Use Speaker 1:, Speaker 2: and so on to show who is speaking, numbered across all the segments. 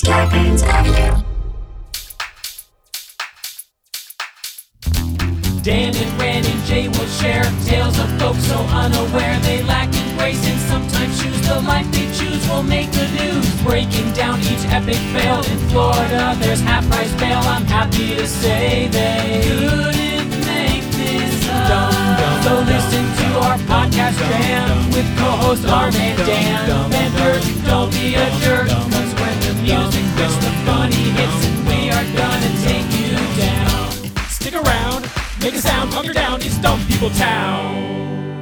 Speaker 1: Scarpins Avenue.
Speaker 2: Dan and Ran and Jay will share tales of folks so unaware they lack in grace and sometimes choose the life they choose will make the news. Breaking down each epic fail in Florida, there's half-price bail. I'm happy to say they couldn't make this up. So listen to our podcast jam with co-host Arm and Dan. Bender, don't be a jerk, cause when the music hits, the funny hits, and we are gonna take you down. Stick around. Make a sound, hunker down, it's Dumb People Town.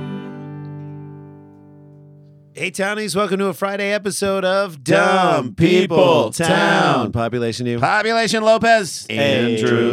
Speaker 3: Hey, Townies, welcome to a Friday episode of Dumb People Town. Population you.
Speaker 4: Population Lopez.
Speaker 3: Andrew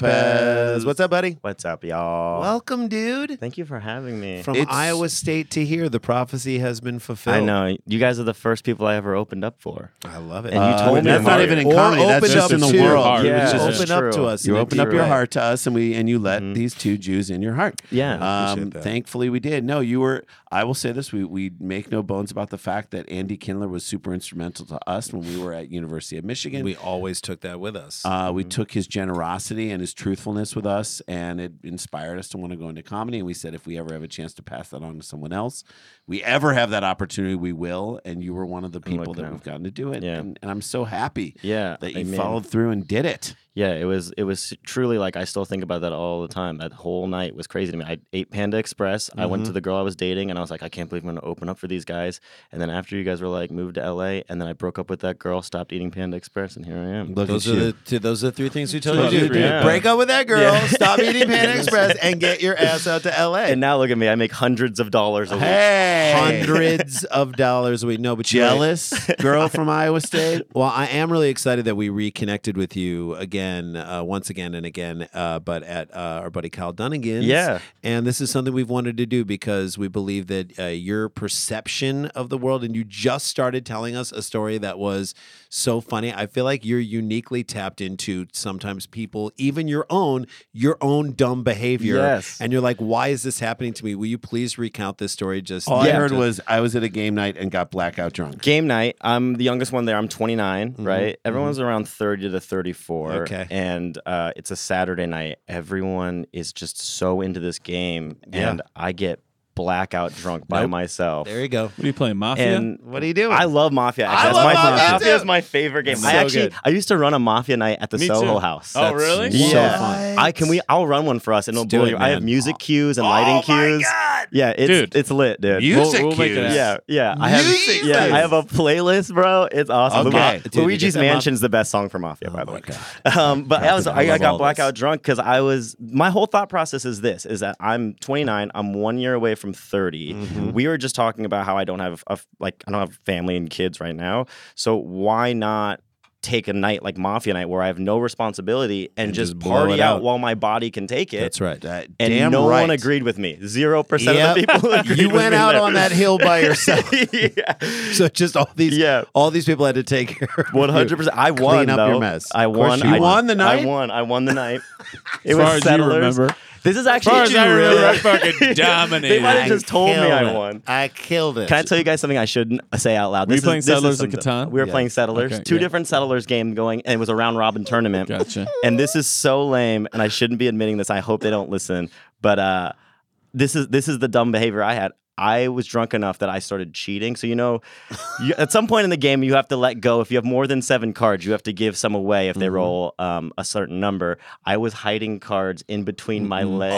Speaker 3: Lopez. What's up, buddy?
Speaker 5: What's up, y'all?
Speaker 3: Welcome, dude.
Speaker 5: Thank you for having me.
Speaker 3: From Iowa State to here, the prophecy has been fulfilled.
Speaker 5: I know. You guys are the first people I ever opened up for.
Speaker 3: I love it.
Speaker 5: And you told me
Speaker 4: that's not even in comedy. That's just in the world.
Speaker 5: Yeah,
Speaker 3: open up to us.
Speaker 4: You opened up your
Speaker 5: right.
Speaker 4: heart to us, and you let these two Jews in your heart.
Speaker 5: Yeah.
Speaker 3: appreciate that.
Speaker 4: Thankfully, we did. No, you were. I will say this: we make no bones about the fact that Andy Kindler was super instrumental to us when we were at University of Michigan.
Speaker 3: We always took that with us.
Speaker 4: We took his generosity and his truthfulness with us, and it inspired us to want to go into comedy. And we said, if we ever have a chance to pass that on to someone else, we ever have that opportunity, we will. And you were one of the people that we've gotten to do it.
Speaker 5: Yeah.
Speaker 4: And I'm so happy that you
Speaker 5: Amen.
Speaker 4: followed through and did it.
Speaker 5: Yeah, it was truly like I still think about that all the time. That whole night was crazy to me. I ate Panda Express. I went to the girl I was dating, and I was like, I can't believe I'm going to open up for these guys. And then after you guys were like, moved to LA, and then I broke up with that girl, stopped eating Panda Express, and here I am.
Speaker 3: Those are the three things we told you to do.
Speaker 5: Yeah.
Speaker 3: Break up with that girl,
Speaker 5: Yeah.
Speaker 3: stop eating Panda Express, and get your ass out to LA.
Speaker 5: And now look at me. I make hundreds of dollars a week.
Speaker 4: Hey,
Speaker 3: Hundreds of dollars a week. No, but you're right.
Speaker 4: jealous girl from Iowa State.
Speaker 3: Well, I am really excited that we reconnected with you again, once again and again, but at our buddy Kyle Dunnigan's.
Speaker 5: Yeah.
Speaker 3: And this is something we've wanted to do because we believe that your perception of the world, and you just started telling us a story that was so funny. I feel like you're uniquely tapped into sometimes people, even your own dumb behavior.
Speaker 5: Yes.
Speaker 3: And you're like, why is this happening to me? Will you please recount this story? Just
Speaker 4: All I heard was I was at a game night and got blackout drunk.
Speaker 5: Game night. I'm the youngest one there. I'm 29, right? Everyone's around 30 to 34.
Speaker 3: Okay.
Speaker 5: And it's a Saturday night. Everyone is just so into this game.
Speaker 3: Yeah.
Speaker 5: And I get blackout drunk by myself.
Speaker 3: There you go.
Speaker 6: What are you playing, Mafia?
Speaker 5: And
Speaker 3: What are you doing?
Speaker 5: I love Mafia.
Speaker 3: I love Mafia
Speaker 5: Mafia
Speaker 3: too.
Speaker 5: is my favorite game.
Speaker 3: So good.
Speaker 5: I used to run a Mafia night at the
Speaker 6: Me
Speaker 5: Soho
Speaker 6: too.
Speaker 5: House.
Speaker 6: Oh, really?
Speaker 3: So
Speaker 5: Yeah.
Speaker 3: fun.
Speaker 5: I'll run one for us and it'll
Speaker 3: do
Speaker 5: blow
Speaker 3: it,
Speaker 5: you. I have
Speaker 3: man.
Speaker 5: music cues and lighting cues. Yeah, it's lit, dude.
Speaker 4: Music
Speaker 6: We'll make it
Speaker 4: cues.
Speaker 6: happen.
Speaker 5: Yeah. I
Speaker 4: Music
Speaker 5: have
Speaker 4: cues.
Speaker 5: I have a playlist, bro. It's awesome.
Speaker 4: Okay.
Speaker 3: Dude, you
Speaker 5: Luigi's
Speaker 3: get that
Speaker 5: Mansion's the best song for Mafia, by the way.
Speaker 3: God.
Speaker 5: But
Speaker 4: I
Speaker 5: I
Speaker 4: love
Speaker 5: got
Speaker 4: all
Speaker 5: blackout
Speaker 4: this.
Speaker 5: drunk because my whole thought process is that I'm 29. I'm 1 year away from 30. We were just talking about how I don't have I don't have family and kids right now. So why not take a night like Mafia night where I have no responsibility and just
Speaker 3: blow
Speaker 5: party
Speaker 3: it
Speaker 5: out
Speaker 3: out.
Speaker 5: while my body can take it?
Speaker 3: That's right.
Speaker 5: And
Speaker 4: Damn
Speaker 5: no
Speaker 4: right.
Speaker 5: one agreed with me. 0% of the people agreed
Speaker 3: You
Speaker 5: with
Speaker 3: went
Speaker 5: me
Speaker 3: out
Speaker 5: there.
Speaker 3: on that hill by yourself.
Speaker 5: Yeah.
Speaker 3: So just all these people had to take care of
Speaker 5: 100%. I won.
Speaker 3: Clean up
Speaker 5: though.
Speaker 3: your mess.
Speaker 5: I
Speaker 3: Of course
Speaker 5: won.
Speaker 3: you
Speaker 5: I
Speaker 4: won the night?
Speaker 5: I won the night. It
Speaker 6: As
Speaker 5: was
Speaker 6: far as you
Speaker 5: settlers.
Speaker 6: remember.
Speaker 5: This is
Speaker 6: As
Speaker 5: actually
Speaker 6: far as I remember, I
Speaker 5: Yeah.
Speaker 6: fucking dominated.
Speaker 5: They might have just told me I
Speaker 3: Killed it.
Speaker 5: won.
Speaker 3: I killed it.
Speaker 5: Can I tell you guys something I shouldn't say out loud?
Speaker 6: Were you playing
Speaker 5: this is
Speaker 6: Settlers of
Speaker 5: something-
Speaker 6: Catan?
Speaker 5: We were
Speaker 3: Yeah.
Speaker 5: playing Settlers.
Speaker 6: Okay,
Speaker 5: Two
Speaker 6: yeah.
Speaker 5: different Settlers game going, and it was a round robin tournament.
Speaker 6: Gotcha.
Speaker 5: And this is so lame, and I shouldn't be admitting this. I hope they don't listen. But this is the dumb behavior I had. I was drunk enough that I started cheating. So, at some point in the game, you have to let go. If you have more than 7 cards, you have to give some away if they roll a certain number. I was hiding cards in between my legs.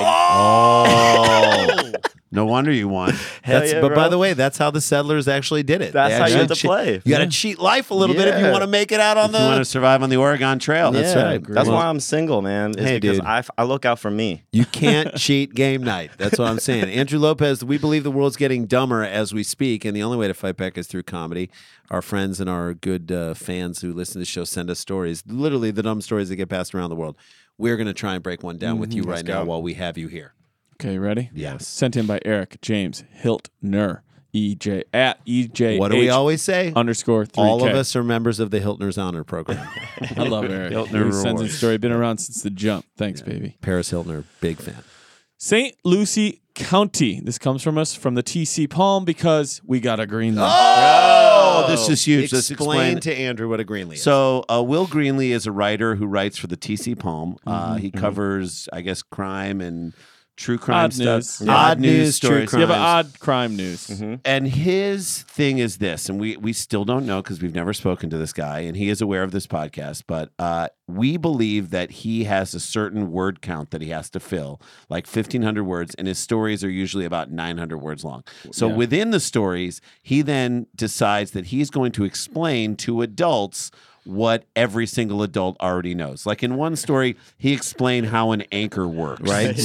Speaker 4: Oh, no wonder you won.
Speaker 5: Hell
Speaker 3: That's,
Speaker 5: yeah,
Speaker 3: but
Speaker 5: bro.
Speaker 3: by the way, that's how the settlers actually did it.
Speaker 5: That's
Speaker 3: They
Speaker 5: how you
Speaker 3: actually
Speaker 5: had to play.
Speaker 3: You got to cheat life a little bit if you
Speaker 5: Yeah.
Speaker 3: want to make it out on
Speaker 4: You want to survive on the Oregon Trail.
Speaker 3: That's
Speaker 5: Yeah,
Speaker 3: right.
Speaker 5: That's
Speaker 3: Well-
Speaker 5: why I'm single, man. Is
Speaker 3: Hey,
Speaker 5: because
Speaker 3: dude.
Speaker 5: I look out for me.
Speaker 3: You can't cheat game night. That's what I'm saying. Andrew Lopez, we believe the world's getting dumber as we speak, and the only way to fight back is through comedy. Our friends and our good fans who listen to the show send us stories, literally the dumb stories that get passed around the world. We're going to try and break one down with you right now while we have you here.
Speaker 6: Okay, you ready?
Speaker 3: Yes.
Speaker 6: Sent in by Eric James Hiltner. EJ at EJ.
Speaker 3: What do we always say?
Speaker 6: _3K.
Speaker 3: All of us are members of the Hiltner's Honor Program.
Speaker 6: I love Eric.
Speaker 4: Hiltner
Speaker 6: He sends in
Speaker 4: rewards.
Speaker 6: story. Been around since the jump. Thanks, baby.
Speaker 3: Paris Hiltner, big fan.
Speaker 6: St. Lucie County. This comes from us from the TC Palm because we got a green light.
Speaker 3: Oh!
Speaker 4: Oh, this is huge. Let's
Speaker 3: Explain
Speaker 4: explain
Speaker 3: to Andrew what a Greenlee is.
Speaker 4: So, Will Greenlee is a writer who writes for the TC Palm. He covers, I guess, crime and true crime
Speaker 6: Odd
Speaker 4: stuff.
Speaker 6: news.
Speaker 4: Yeah. Odd news,
Speaker 3: true
Speaker 4: stories.
Speaker 3: crime.
Speaker 6: You have odd crime news.
Speaker 4: And his thing is this, and we still don't know because we've never spoken to this guy, and he is aware of this podcast, but we believe that he has a certain word count that he has to fill, like 1,500 words, and his stories are usually about 900 words long. So within the stories, he then decides that he's going to explain to adults what every single adult already knows. Like in one story, he explained how an anchor works.
Speaker 3: right?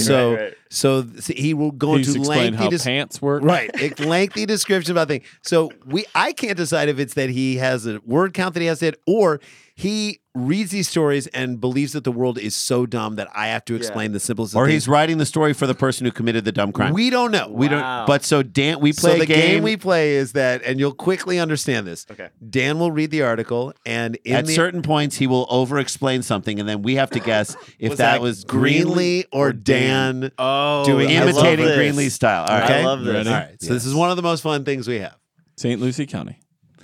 Speaker 3: So he will go
Speaker 6: He's
Speaker 3: into
Speaker 6: explained how
Speaker 3: lengthy
Speaker 6: pants work.
Speaker 3: right, a lengthy description about things. So I can't decide if it's that he has a word count that he has to hit, or he reads these stories and believes that the world is so dumb that I have to explain the simplest.
Speaker 4: Or
Speaker 3: things.
Speaker 4: he's writing the story for the person who committed the dumb crime.
Speaker 3: We don't know.
Speaker 4: We don't. But so Dan, we play
Speaker 3: So the
Speaker 4: a game.
Speaker 3: we play is that, and you'll quickly understand this.
Speaker 5: Okay.
Speaker 3: Dan will read the article, and
Speaker 4: At certain points, he will over-explain something, and then we have to guess if that was
Speaker 3: Greenlee or Dan
Speaker 5: doing
Speaker 4: imitating Greenlee's style. All right.
Speaker 5: I love this.
Speaker 6: Ready?
Speaker 3: All right. So this is one of the most fun things we have.
Speaker 6: St. Lucie County.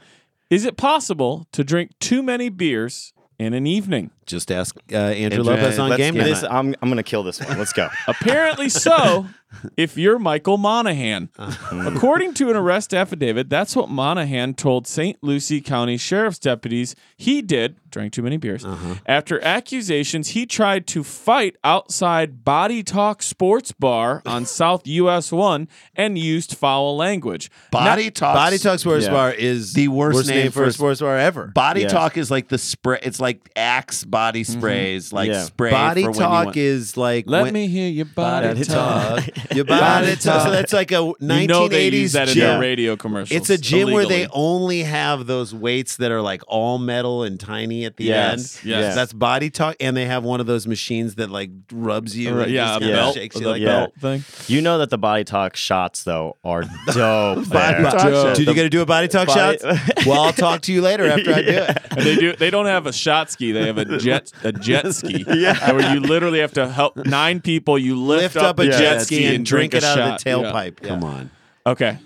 Speaker 6: Is it possible to drink too many beers in an evening?
Speaker 3: Just ask Andrew
Speaker 4: Andrew,
Speaker 3: Lopez on
Speaker 5: Let's
Speaker 3: Game
Speaker 5: get
Speaker 3: Night.
Speaker 5: this. I'm gonna kill this one. Let's go.
Speaker 6: Apparently so, if you're Michael Monahan. According to an arrest affidavit, that's what Monahan told St. Lucie County Sheriff's deputies he did, drank too many beers, after accusations he tried to fight outside Body Talk Sports Bar on South US 1 and used foul language.
Speaker 4: Body Talk.
Speaker 3: Body Talk Sports
Speaker 5: Yeah.
Speaker 3: Bar is
Speaker 4: The worst name
Speaker 3: for
Speaker 4: for
Speaker 3: a sports bar ever.
Speaker 4: Body
Speaker 5: Yeah.
Speaker 4: Talk is like the spray. It's like Axe body sprays, like
Speaker 5: Yeah.
Speaker 4: spray.
Speaker 3: Body
Speaker 4: for when you
Speaker 3: Talk
Speaker 4: want-
Speaker 3: is like
Speaker 6: Let me hear your body talk.
Speaker 3: Your body talk. So that's like a 1980s
Speaker 6: You know they use that in
Speaker 3: gym.
Speaker 6: their radio commercials.
Speaker 3: It's a gym where they
Speaker 6: illegally.
Speaker 3: only have those weights that are like all metal and tiny at the
Speaker 5: Yes,
Speaker 3: end.
Speaker 6: yes.
Speaker 3: That's Body Talk, and they have one of those machines that like rubs you. and
Speaker 6: yeah,
Speaker 3: just
Speaker 6: a
Speaker 3: kinda
Speaker 6: belt,
Speaker 3: shakes you
Speaker 6: the
Speaker 3: like
Speaker 6: belt thing.
Speaker 5: You know that the Body Talk shots though are dope.
Speaker 3: Body
Speaker 5: there.
Speaker 3: Talk.
Speaker 6: Joe.
Speaker 3: Dude, you got to do a Body Talk
Speaker 5: Body-
Speaker 3: shots? Well, I'll talk to you later after I do it.
Speaker 6: And they don't have a shot ski. They have a jet ski. Yeah. Where you literally have to help 9 people. You lift up a jet ski and drink
Speaker 3: it
Speaker 6: a
Speaker 3: out
Speaker 6: shot.
Speaker 3: of the tailpipe.
Speaker 4: Come on.
Speaker 6: Okay.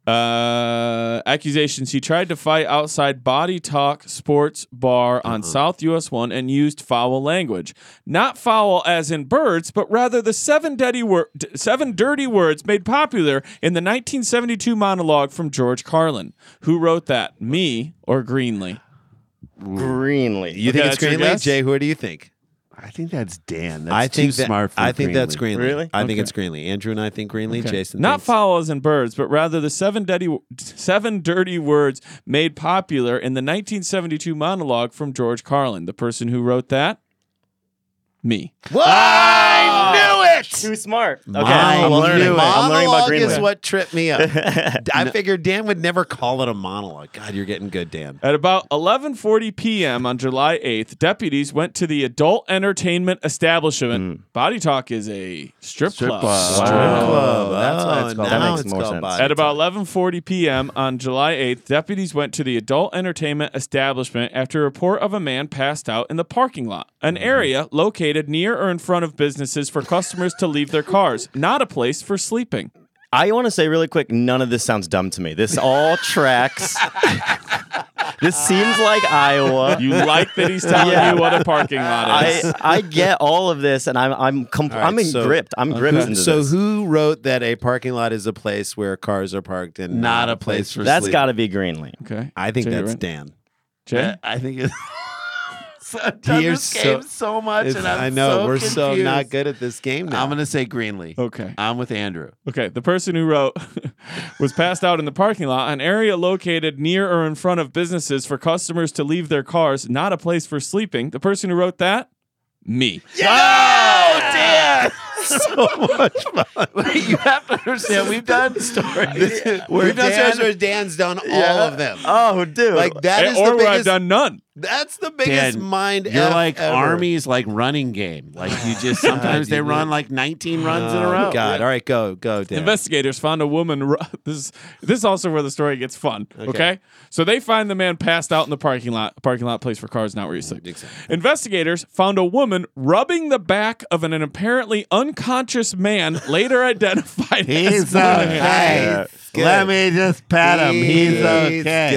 Speaker 6: Accusations he tried to fight outside Body Talk Sports Bar on South US 1 and used foul language. Not foul as in birds, but rather the 7 dirty words made popular in the 1972 monologue from George Carlin. Who wrote that? Me or Greenlee?
Speaker 5: Greenlee.
Speaker 3: You think
Speaker 6: Okay,
Speaker 3: it's
Speaker 6: that's your
Speaker 3: Greenlee?
Speaker 6: guess?
Speaker 3: Jay, who do you think?
Speaker 4: I think that's Dan. That's
Speaker 3: I think
Speaker 4: too smart for
Speaker 3: I think that's
Speaker 4: Greenlee.
Speaker 3: Greenlee.
Speaker 5: Really?
Speaker 3: I think it's Greenlee. Andrew and I think Greenlee.
Speaker 6: Okay.
Speaker 3: Jason
Speaker 6: Not
Speaker 3: thinks-
Speaker 6: foul as in birds, but rather the 7 dirty words made popular in the 1972 monologue from George Carlin. The person who wrote that? Me.
Speaker 3: I knew it.
Speaker 5: Too smart. Okay,
Speaker 3: I
Speaker 5: I'm learning.
Speaker 3: knew it.
Speaker 5: I'm learning about
Speaker 3: Monologue is
Speaker 5: Greenlee.
Speaker 3: what tripped me up. I figured Dan would never call it a monologue. God, you're getting good, Dan.
Speaker 6: At about 11:40 p.m. on July 8th, deputies went to the adult entertainment establishment. Body Talk is a strip club.
Speaker 3: Strip
Speaker 5: Wow.
Speaker 3: club.
Speaker 5: That's why it's called- that
Speaker 3: now
Speaker 5: makes
Speaker 3: it's
Speaker 5: more
Speaker 3: called
Speaker 5: sense.
Speaker 3: Body
Speaker 6: At about
Speaker 3: Talk.
Speaker 6: 11:40 p.m. on July 8th, deputies went to the adult entertainment establishment after a report of a man passed out in the parking lot, an area located near or in front of businesses for customers to leave their cars, not a place for sleeping.
Speaker 5: I want to say really quick, none of this sounds dumb to me. This all tracks. This seems like Iowa.
Speaker 6: You like that he's telling
Speaker 5: Yeah.
Speaker 6: you what a parking lot is.
Speaker 5: I get all of this, and I'm
Speaker 3: right, so-
Speaker 5: gripped. I'm gripped into
Speaker 3: So
Speaker 5: this.
Speaker 3: who wrote that a parking lot is a place where cars are parked and
Speaker 4: Not a place for
Speaker 5: That's
Speaker 4: sleep.
Speaker 5: got to be Greenlee.
Speaker 6: Okay.
Speaker 3: I think
Speaker 6: Jay,
Speaker 3: that's
Speaker 6: right?
Speaker 3: Dan.
Speaker 6: Jay?
Speaker 4: I think it's. I've done
Speaker 3: You're
Speaker 4: this game so much, and I'm
Speaker 3: I know
Speaker 4: so
Speaker 3: we're so
Speaker 4: confused.
Speaker 3: not good at this game now.
Speaker 4: I'm gonna say Greenlee.
Speaker 6: Okay.
Speaker 4: I'm with Andrew.
Speaker 6: Okay, the person who wrote was passed out in the parking lot, an area located near or in front of businesses for customers to leave their cars, not a place for sleeping. The person who wrote that? Me.
Speaker 4: Oh, Dan! So much fun. You have to understand. We've done stories.
Speaker 3: where
Speaker 4: We've done stories where
Speaker 3: Dan's done all of them.
Speaker 5: Oh, dude.
Speaker 3: Like that is
Speaker 6: or
Speaker 3: the
Speaker 6: where I've
Speaker 3: biggest.
Speaker 6: done none.
Speaker 3: That's the biggest
Speaker 4: Dan,
Speaker 3: mind.
Speaker 4: You're
Speaker 3: F
Speaker 4: like
Speaker 3: ever.
Speaker 4: Army's like running game. Like you just sometimes they run like 19 runs in a row.
Speaker 3: Oh, God. All right, go, Dan.
Speaker 6: Investigators found a woman. This is also where the story gets fun. Okay, so they find the man passed out in the parking lot. A parking lot place for cars, not where you sleep.
Speaker 3: Exactly.
Speaker 6: Investigators found a woman rubbing the back of an apparently unconscious man, later identified as
Speaker 4: He's
Speaker 6: Monahan.
Speaker 4: okay.
Speaker 3: Good.
Speaker 4: Let me just pat him. He's okay.
Speaker 3: Good.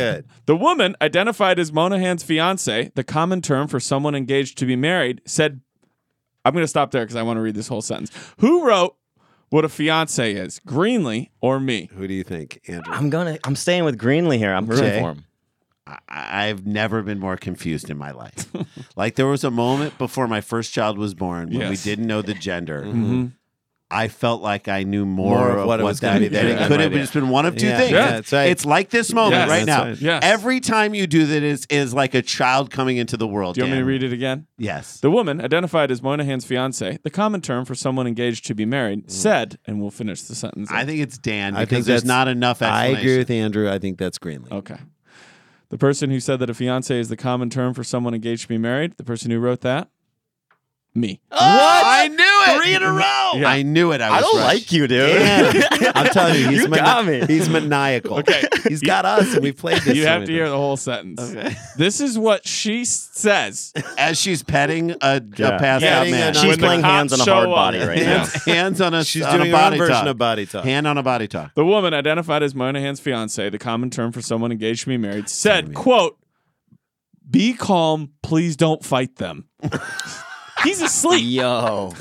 Speaker 6: The woman, identified as Monahan's fiance, the common term for someone engaged to be married, said, I'm going to stop there because I want to read this whole sentence. Who wrote what a fiance is, Greenlee or me?
Speaker 3: Who do you think, Andrew?
Speaker 5: I'm staying with Greenlee here. I'm rooting
Speaker 3: Jay?
Speaker 5: for him.
Speaker 4: I've never been more confused in my life. Like there was a moment before my first child was born when we
Speaker 6: Yes.
Speaker 4: didn't know the gender.
Speaker 6: Mm-hmm.
Speaker 4: I felt like I knew more of
Speaker 3: what it
Speaker 4: what
Speaker 3: was gonna
Speaker 4: that
Speaker 3: be
Speaker 4: is.
Speaker 3: there.
Speaker 4: It could have just been one of two
Speaker 3: Yeah,
Speaker 4: things.
Speaker 3: yeah, that's right.
Speaker 4: It's like this moment
Speaker 6: Yes,
Speaker 4: right
Speaker 3: that's
Speaker 4: now.
Speaker 3: right.
Speaker 6: Yes.
Speaker 4: Every time you do that is like a child coming into the world.
Speaker 6: Do you want me to
Speaker 4: Dan.
Speaker 6: read it again?
Speaker 4: Yes.
Speaker 6: The woman, identified as Monahan's fiance, the common term for someone engaged to be married, said, and we'll finish the sentence.
Speaker 4: I think it's Dan
Speaker 3: I
Speaker 4: because
Speaker 3: think
Speaker 4: there's
Speaker 3: that's-
Speaker 4: not enough
Speaker 3: I
Speaker 4: explanation.
Speaker 3: agree with Andrew. I think that's Greenlee.
Speaker 6: Okay. The person who said that a fiance is the common term for someone engaged to be married, the person who wrote that, me.
Speaker 5: What?
Speaker 4: I knew it.
Speaker 5: 3 in a row.
Speaker 6: Yeah.
Speaker 4: I knew it.
Speaker 5: I don't
Speaker 4: right.
Speaker 5: like you, dude.
Speaker 3: Dan, I'm telling you, he's
Speaker 5: You got me.
Speaker 3: He's maniacal.
Speaker 6: Okay.
Speaker 3: He's got us, and we played this.
Speaker 6: You
Speaker 3: so
Speaker 6: have
Speaker 3: many
Speaker 6: to hear
Speaker 3: times.
Speaker 6: the whole sentence.
Speaker 4: Okay.
Speaker 6: This is what she says.
Speaker 4: As she's petting a
Speaker 5: Yeah.
Speaker 4: passed
Speaker 3: Yeah,
Speaker 4: out
Speaker 3: petting
Speaker 4: man.
Speaker 3: a-
Speaker 5: She's
Speaker 6: When the
Speaker 5: playing
Speaker 6: cops
Speaker 5: hands on a
Speaker 6: show
Speaker 5: hard
Speaker 6: up.
Speaker 5: body right now.
Speaker 4: Hands on a
Speaker 3: She's
Speaker 4: on
Speaker 3: doing
Speaker 4: a
Speaker 3: her own
Speaker 4: body
Speaker 3: version
Speaker 4: talk.
Speaker 3: of body talk.
Speaker 4: Hand on a body talk.
Speaker 6: The woman, identified as Monahan's fiance, the common term for someone engaged to be married, said, quote, be calm, please don't fight them. He's asleep.
Speaker 5: Yo.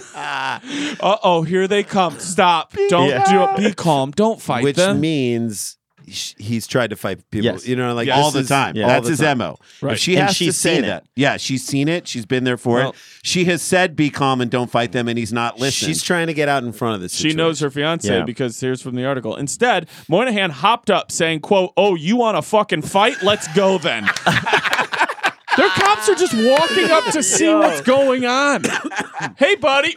Speaker 6: Uh-oh, here they come. Stop. Don't do it. Be calm. Don't fight
Speaker 3: Which
Speaker 6: them.
Speaker 3: means he's tried to fight people.
Speaker 5: Yes.
Speaker 3: You know, like
Speaker 6: Yes.
Speaker 3: this
Speaker 4: all the
Speaker 3: is-
Speaker 4: time.
Speaker 5: Yeah.
Speaker 4: That's
Speaker 3: all the
Speaker 4: his
Speaker 3: time.
Speaker 4: MO.
Speaker 6: Right.
Speaker 4: If she
Speaker 5: And
Speaker 4: has to
Speaker 5: she's
Speaker 4: say
Speaker 5: seen
Speaker 4: that.
Speaker 5: it.
Speaker 4: Yeah, she's seen it. She's been there for
Speaker 6: Well-
Speaker 4: it. She has said, be calm and don't fight them, and he's not listening.
Speaker 3: She's trying to get out in front of this.
Speaker 6: She knows her fiance
Speaker 5: Yeah.
Speaker 6: because here's from the article. Instead, Moynihan hopped up saying, quote, oh, you want to fucking fight? Let's go then. Their cops are just walking up to see what's going on. Hey, buddy.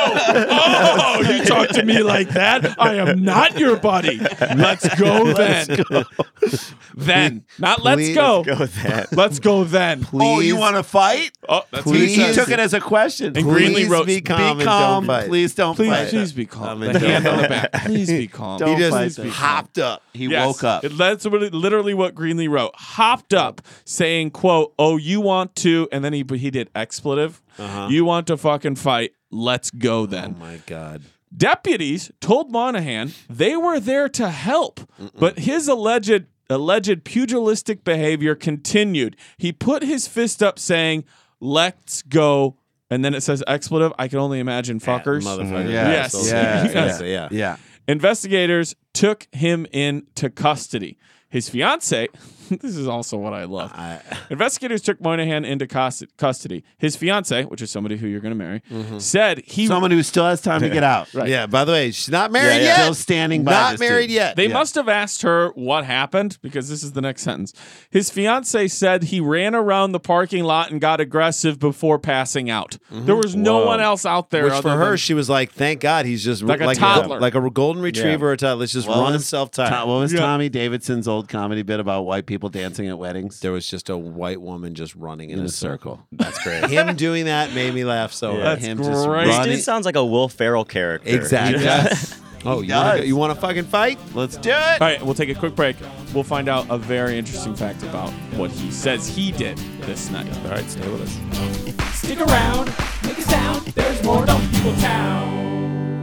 Speaker 6: Oh, you talk to me like that? I am not your buddy. Let's go then. Then. Not let's
Speaker 3: Please
Speaker 6: go.
Speaker 5: Go with that.
Speaker 6: Let's go then.
Speaker 4: Oh, you want to fight?
Speaker 6: Oh, that's what he
Speaker 4: He
Speaker 6: says.
Speaker 4: took it as a question.
Speaker 6: And
Speaker 3: Please
Speaker 6: Greenlee wrote,
Speaker 3: be calm,
Speaker 4: be
Speaker 3: and
Speaker 4: calm.
Speaker 3: don't fight.
Speaker 4: Please don't fight.
Speaker 6: Please be calm.
Speaker 3: I mean,
Speaker 6: The hand
Speaker 3: don't
Speaker 6: on the
Speaker 3: fight.
Speaker 6: back. Please be calm.
Speaker 4: Don't
Speaker 3: He just
Speaker 4: fight them. hopped up. He
Speaker 6: Yes.
Speaker 4: woke up.
Speaker 6: That's literally what Greenlee wrote. Hopped up, saying, "quote Oh, you want to?" And then he did expletive. You want to fucking fight? Let's go then.
Speaker 3: Oh my God.
Speaker 6: Deputies told Monahan they were there to help, but his alleged pugilistic behavior continued. He put his fist up, saying, "Let's go." And then it says expletive. I can only imagine fuckers.
Speaker 3: Motherfucker.
Speaker 6: Yes.
Speaker 3: Yeah.
Speaker 4: Yeah.
Speaker 6: Investigators took him into custody. His fiance, this is also what I love. Investigators took Moynihan into custody. His fiance, which is somebody who you're going to marry, said he.
Speaker 4: Someone who still has time to get out.
Speaker 3: Yeah. By the way, she's not married yet.
Speaker 4: Still standing by.
Speaker 3: Not
Speaker 4: this
Speaker 3: married
Speaker 4: dude.
Speaker 3: yet.
Speaker 6: They must have asked her what happened because this is the next sentence. His fiance said he ran around the parking lot and got aggressive before passing out. There was no one else out there.
Speaker 3: Which
Speaker 6: other
Speaker 3: for her,
Speaker 6: than-
Speaker 3: she was like, "Thank God, he's just
Speaker 6: Like a toddler.
Speaker 3: like a golden retriever or a toddler. Let's just run himself tired."
Speaker 4: What was
Speaker 6: Yeah.
Speaker 4: Tommy Davidson's old comedy bit about white people dancing at weddings?
Speaker 3: There was just a white woman just running in a circle.
Speaker 5: That's great.
Speaker 3: Him doing that made me laugh so hard.
Speaker 6: That's
Speaker 3: Him
Speaker 6: great.
Speaker 3: just
Speaker 6: This
Speaker 5: This
Speaker 3: running.
Speaker 5: dude sounds like a Will Ferrell character.
Speaker 3: Exactly. Oh,
Speaker 4: does.
Speaker 3: you want to fucking fight?
Speaker 4: Let's do it.
Speaker 6: All right, we'll take a quick break. We'll find out a very interesting fact about what he says he did this night.
Speaker 3: All right, stay with us.
Speaker 2: Stick around, make a sound. There's more Dumb People Town.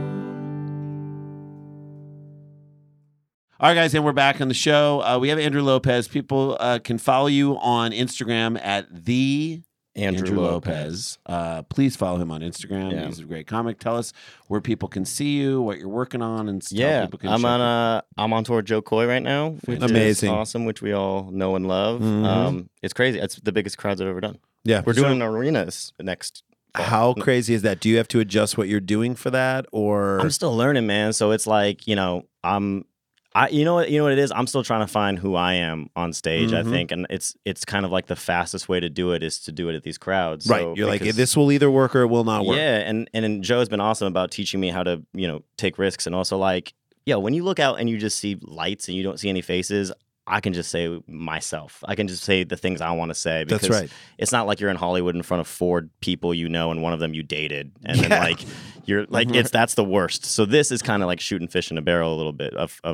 Speaker 4: All right, guys, and we're back on the show. We have Andrew Lopez. People can follow you on Instagram at the
Speaker 5: Andrew Lopez.
Speaker 4: Please follow him on Instagram.
Speaker 5: Yeah.
Speaker 4: He's a great comic. Tell us where people can see you, what you're working on, and stuff.
Speaker 5: Yeah,
Speaker 4: People can
Speaker 5: I'm
Speaker 4: check
Speaker 5: on I'm on tour with Joe Coy right now, which
Speaker 3: Amazing.
Speaker 5: is awesome, which we all know and love. It's crazy. It's the biggest crowds I've ever done.
Speaker 3: Yeah,
Speaker 5: We're doing an arenas next.
Speaker 3: How crazy is that? Do you have to adjust what you're doing for that, or
Speaker 5: I'm still learning, man. So it's like, you know you know what it is. I'm still trying to find who I am on stage. I think, and it's kind of like the fastest way to do it is to do it at these crowds.
Speaker 3: right?
Speaker 5: So,
Speaker 3: You're like,
Speaker 5: because-
Speaker 3: this will either work or it will not work.
Speaker 5: Yeah, and Joe's been awesome about teaching me how to take risks, and also like when you look out and you just see lights and you don't see any faces. I can just say myself. I can just say the things I want to say. Because
Speaker 3: That's right.
Speaker 5: It's not like you're in Hollywood in front of 4 people and one of them you dated. And then You're like that's the worst. So this is kind of like shooting fish in a barrel a little bit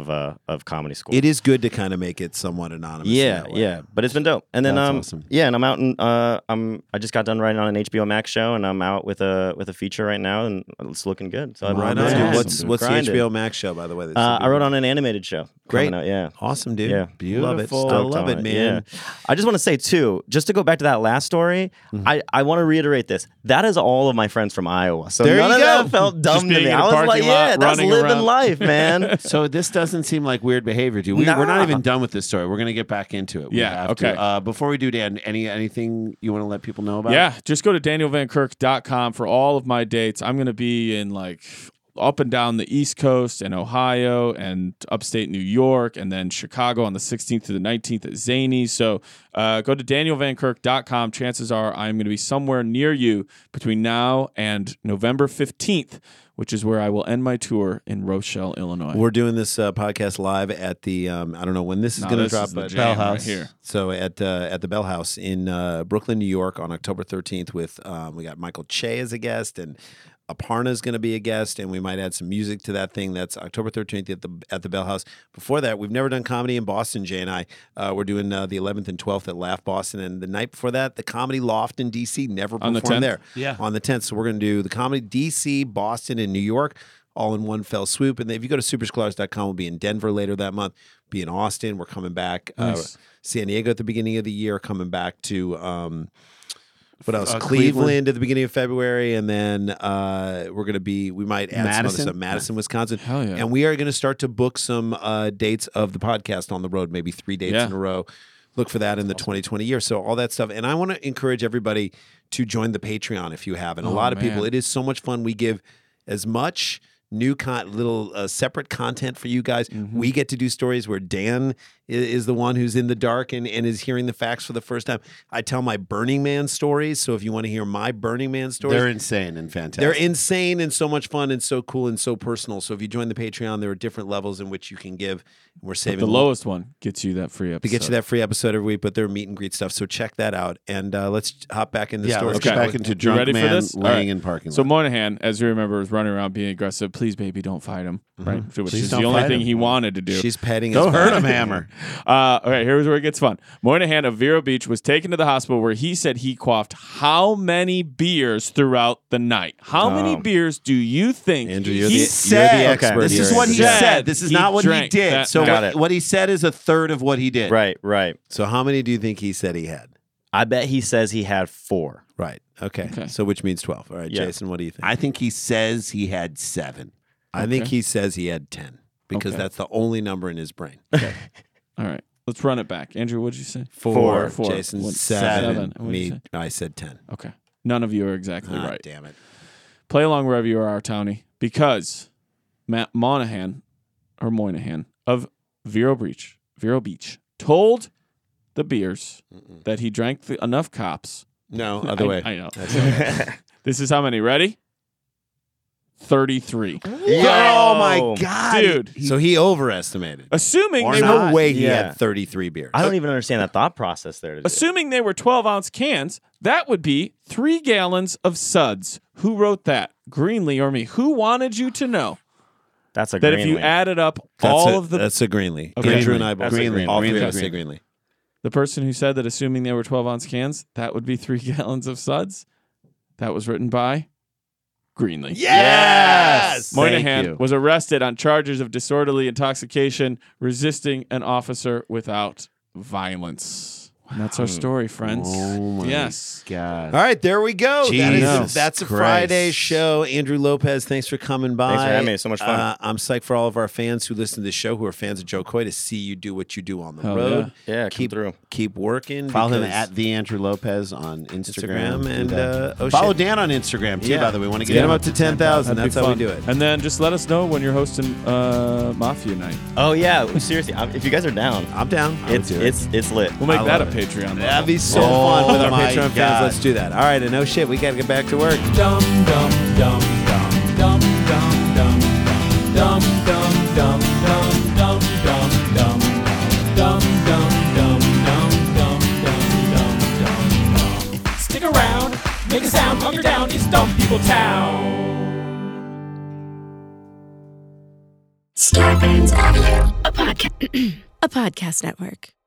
Speaker 5: of comedy school.
Speaker 3: It is good to kind of make it somewhat anonymous. in
Speaker 5: Yeah,
Speaker 3: that way.
Speaker 5: yeah, but it's been dope. And then
Speaker 3: That's awesome.
Speaker 5: yeah, and I'm out in I just got done writing on an HBO Max show, and I'm out with a feature right now, and it's looking good. So
Speaker 3: Right
Speaker 5: I'm
Speaker 3: on.
Speaker 5: yeah,
Speaker 3: What's the
Speaker 5: grinding.
Speaker 3: HBO Max show, by the way?
Speaker 5: I wrote on an animated show.
Speaker 3: Great.
Speaker 5: coming out, yeah.
Speaker 3: Awesome, dude.
Speaker 5: Yeah.
Speaker 3: Love it.
Speaker 4: Beautiful.
Speaker 3: Still
Speaker 5: Stoked
Speaker 3: love
Speaker 5: on
Speaker 3: it, man.
Speaker 5: Yeah. I just want to say too, just to go back to that last story, I want to reiterate this. That is all of my friends from Iowa. So
Speaker 3: There
Speaker 5: none
Speaker 3: you
Speaker 5: of
Speaker 3: go.
Speaker 5: that felt dumb to
Speaker 6: being
Speaker 5: me.
Speaker 6: in a
Speaker 5: I was
Speaker 6: parking
Speaker 5: like,
Speaker 6: lot,
Speaker 5: yeah, that's
Speaker 6: running
Speaker 5: living
Speaker 6: around.
Speaker 5: life, man.
Speaker 4: So this doesn't seem like weird behavior, dude. We're not
Speaker 5: Nah.
Speaker 4: even done with this story. We're gonna get back into it. We
Speaker 6: Yeah,
Speaker 4: have to.
Speaker 6: okay.
Speaker 4: Before we do, Dan, anything you want to let people know about?
Speaker 6: Yeah, just go to danielvankirk.com for all of my dates. I'm going to be in like up and down the East Coast and Ohio and upstate New York and then Chicago on the 16th to the 19th at Zanies. So go to danielvankirk.com. Chances are I'm going to be somewhere near you between now and November 15th, which is where I will end my tour in Rochelle, Illinois.
Speaker 3: We're doing this podcast live at the I don't know when this is
Speaker 6: No,
Speaker 3: going to
Speaker 6: this
Speaker 3: drop,
Speaker 6: is the
Speaker 3: but
Speaker 6: jam
Speaker 4: Bell
Speaker 6: right
Speaker 4: House.
Speaker 6: here.
Speaker 3: so at the Bell House in Brooklyn, New York, on October 13th, with we got Michael Che as a guest, and Aparna is going to be a guest, and we might add some music to that thing. That's October 13th at the Bell House. Before that, we've never done comedy in Boston. Jay and I, we're doing the 11th and 12th at Laugh Boston, and the night before that, the Comedy Loft in DC. Never
Speaker 6: On the
Speaker 3: performed
Speaker 6: 10th?
Speaker 3: there.
Speaker 4: Yeah.
Speaker 3: On the 10th. So we're going to do the Comedy DC, Boston, and New York, all in one fell swoop. And if you go to superscholars.com, we'll be in Denver later that month, be in Austin. We're coming back.
Speaker 6: Nice.
Speaker 3: San Diego at the beginning of the year, coming back to what else?
Speaker 4: Cleveland.
Speaker 3: Cleveland at the beginning of February, and then we're going to be. We might add some other
Speaker 4: Madison?
Speaker 3: stuff. Madison, Wisconsin.
Speaker 6: Hell yeah.
Speaker 3: And we are going to start to book some dates of the podcast on the road, maybe 3 dates
Speaker 6: Yeah.
Speaker 3: in a row. Look for that in the 2020 year. So all that stuff, and I want to encourage everybody to join the Patreon if you haven't. A lot of people.
Speaker 6: man.
Speaker 3: It is so much fun. We give as much new little separate content for you guys. We get to do stories where Dan is the one who's in the dark and is hearing the facts for the first time. I tell my Burning Man stories. So if you want to hear my Burning Man stories,
Speaker 4: They're insane and fantastic.
Speaker 3: they're insane and so much fun and so cool and so personal. So if you join the Patreon, there are different levels in which you can give. We're saving
Speaker 6: The lowest one gets you that free episode.
Speaker 3: to get you that free episode every week, but they're meet and greet stuff. So check that out. And let's hop back into the
Speaker 4: Yeah,
Speaker 3: story.
Speaker 4: let's
Speaker 6: Okay.
Speaker 4: get back into
Speaker 6: You
Speaker 4: drunk
Speaker 6: ready for
Speaker 4: man
Speaker 6: this? All
Speaker 4: laying
Speaker 6: right.
Speaker 4: in parking lot.
Speaker 6: So Moynihan, as you remember, was running around being aggressive. Please, baby, don't fight him. Right? Which
Speaker 4: Please
Speaker 6: is
Speaker 4: don't
Speaker 6: the only
Speaker 4: fight
Speaker 6: thing
Speaker 4: him.
Speaker 6: he wanted to do.
Speaker 3: She's petting
Speaker 4: Go
Speaker 3: his
Speaker 4: hurt
Speaker 3: back.
Speaker 4: him, Hammer.
Speaker 6: All right, here's where it gets fun. Moynihan of Vero Beach was taken to the hospital where he said he quaffed how many beers throughout the night? How many beers do you think
Speaker 3: Andrew, you're
Speaker 6: he
Speaker 3: the
Speaker 4: said,
Speaker 3: expert
Speaker 4: this
Speaker 3: here,
Speaker 4: is what he
Speaker 6: Andrew.
Speaker 4: said. This is
Speaker 6: He
Speaker 4: not what he
Speaker 6: drank
Speaker 4: did.
Speaker 6: that
Speaker 4: So
Speaker 6: night.
Speaker 5: Got it.
Speaker 4: what he said is a third of what he did.
Speaker 5: Right, right.
Speaker 3: So how many do you think he said he had?
Speaker 5: I bet he says he had 4.
Speaker 3: Right. Okay.
Speaker 6: Okay.
Speaker 3: So which means 12. All right,
Speaker 5: Yeah.
Speaker 3: Jason, what do you think?
Speaker 4: I think he says he had 7.
Speaker 3: I think he says he had 10 because
Speaker 6: Okay.
Speaker 3: that's the only number in his brain.
Speaker 6: All right, let's run it back. Andrew, what'd you say?
Speaker 3: Four.
Speaker 6: Four.
Speaker 3: Jason,
Speaker 6: What?
Speaker 3: 7.
Speaker 6: And what'd you
Speaker 3: Me,
Speaker 6: say?
Speaker 3: I said 10.
Speaker 6: Okay. None of you are exactly
Speaker 3: Ah,
Speaker 6: right.
Speaker 3: damn it.
Speaker 6: Play along wherever you are, Townie, because Matt Moynihan of Vero Beach told the beers that he drank enough cops.
Speaker 3: No, other way.
Speaker 6: I know.
Speaker 3: That's okay.
Speaker 6: This is how many? Ready? 33.
Speaker 4: Oh my God,
Speaker 6: Dude.
Speaker 3: So he overestimated.
Speaker 6: Assuming
Speaker 4: Or
Speaker 6: they
Speaker 3: There's
Speaker 6: were
Speaker 3: no
Speaker 4: not.
Speaker 3: way he
Speaker 5: Yeah.
Speaker 3: had 33 beers.
Speaker 5: I don't even understand that thought process there.
Speaker 6: assuming they were 12-ounce cans, that would be 3 gallons of suds. Who wrote that? Greenlee or me? Who wanted you to know
Speaker 5: That's a
Speaker 6: that
Speaker 5: green
Speaker 6: if you
Speaker 5: light.
Speaker 6: added up
Speaker 3: That's
Speaker 6: all
Speaker 3: a,
Speaker 6: of the
Speaker 3: That's a Greenlee.
Speaker 6: Okay.
Speaker 3: Andrew and I both.
Speaker 5: That's a Greenlee.
Speaker 3: All three of
Speaker 4: Greenlee.
Speaker 3: us say Greenlee.
Speaker 6: the person who said that assuming they were 12-ounce cans, that would be 3 gallons of suds, that was written by Greenlee.
Speaker 3: Yes!
Speaker 4: Thank
Speaker 6: Moynihan
Speaker 4: you.
Speaker 6: was arrested on charges of disorderly intoxication, resisting an officer without violence. And that's our story, friends.
Speaker 4: Oh my
Speaker 6: Yes.
Speaker 4: God.
Speaker 3: All right, there we go.
Speaker 4: Jesus
Speaker 3: That's a
Speaker 4: Christ.
Speaker 3: Friday show. Andrew Lopez, thanks for coming by.
Speaker 5: Thanks for having me. It's so much fun.
Speaker 3: I'm psyched for all of our fans who listen to this show, who are fans of Joe Coy, to see you do what you do on the
Speaker 6: Hell
Speaker 3: road.
Speaker 5: Yeah,
Speaker 3: keep
Speaker 5: come through.
Speaker 3: Keep working.
Speaker 4: Follow him
Speaker 3: because
Speaker 4: at the Andrew Lopez on Instagram.
Speaker 3: Instagram and
Speaker 4: Do that.
Speaker 3: oh,
Speaker 4: follow
Speaker 3: shit.
Speaker 4: Dan on Instagram too.
Speaker 3: Yeah.
Speaker 4: By the way, we want to
Speaker 3: Get him up to 10,000.
Speaker 6: That'd
Speaker 3: That's
Speaker 6: be
Speaker 3: how we
Speaker 6: fun.
Speaker 3: do it.
Speaker 6: And then just let us know when you're hosting Mafia Night.
Speaker 5: Oh yeah, seriously. If you guys are down,
Speaker 3: I'm down. I would
Speaker 5: it's
Speaker 3: do it.
Speaker 5: it's lit.
Speaker 6: We'll make
Speaker 3: I
Speaker 6: that a
Speaker 3: love it.
Speaker 6: Patreon.
Speaker 3: That'd be so
Speaker 4: Oh
Speaker 3: fun with our
Speaker 4: my
Speaker 3: Patreon fans.
Speaker 4: God.
Speaker 3: Let's do that. All right, and no shit, we got to get back to work.
Speaker 2: Dum dum dum dum dum dum dum dum dum dum dum dum dum dum dum dum dum dum dum. Stick around, make a sound, calm her down. It's Dumb People Town.
Speaker 1: Scarpins Avenue, a podcast network.